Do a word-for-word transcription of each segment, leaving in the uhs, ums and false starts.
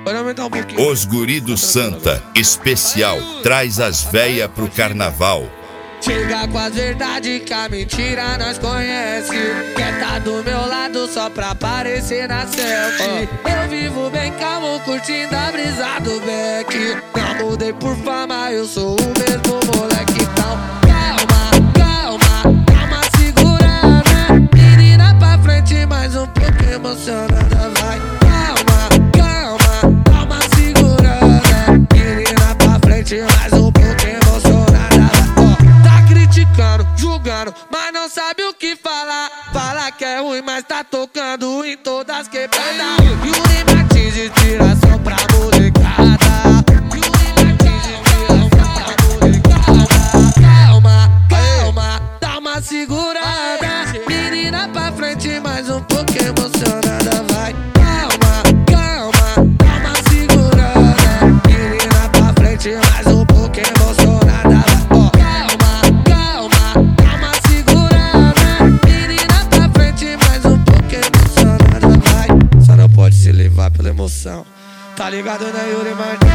Pode aumentar um pouquinho. Os guri do Santa, especial, traz as véia pro carnaval. Chega com as verdades que a mentira nós conhece. Quer tá do meu lado só pra aparecer na selfie. Eu vivo bem calmo, curtindo a brisa do Beck. Não mudei por fama, eu sou o mesmo moleque. Então calma, calma, calma, segurada. Menina pra frente, mais um pouco emocionada, vai. Calma, calma, calma, segurada. Menina pra frente, mais um pouco emocionada, vai. Criticando, julgando, mas não sabe o que falar. Fala que é ruim, mas tá tocando em todas quebradas. Yuri Martins de inspiração pra molecada. Yuri Martins de inspiração pra molecada. Calma, calma, dá uma segurada. Menina pra frente, mais um pouco emocionada, vai. Calma, calma, dá uma segurada. Menina pra frente, mais um pouco emocionada, vai. Pela emoção, tá ligado, né, Yuri Martins?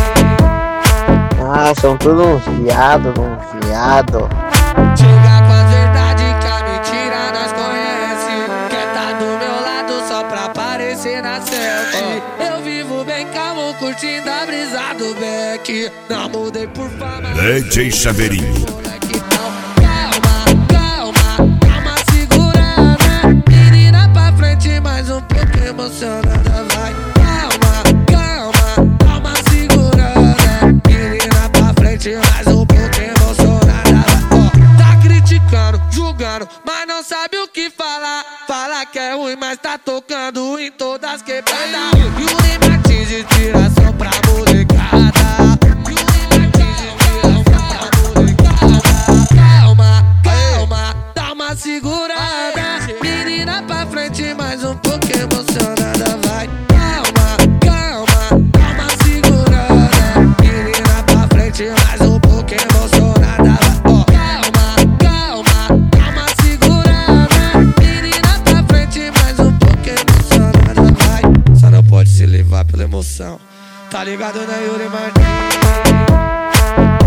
Ah, são todos uns viados, uns viados. Chega com a verdade que a mentira nós conhece. Quer tá do meu lado só pra aparecer na selfie. Eu vivo bem calmo, curtindo a brisa do Beck. Não mudei por fama. D J Chaveirinho. Calma, calma, calma, segurada. Menina pra frente, mais um pouco emocionada, vai. Calma, calma, calma, segurada. Menina pra frente, mais um pouco emocionada, vai. Tá criticando, julgando, mas não sabe o que falar. Fala que é ruim, mas tá tocando em todas quebradas. Yuri Martins de inspiração pra molecada. Yuri Martins de inspiração pra molecada. Calma, calma, dá uma segurada. Menina pra frente, mais um pouco emocionada, vai. Calma, calma, calma, segurada. Menina pra frente, mais um pouco emocionada, vai. Calma, calma, calma, segurada. Menina pra frente, mais um pouco emocionada, vai. Só não pode se levar pela emoção. Tá ligado, né, Yuri Martins?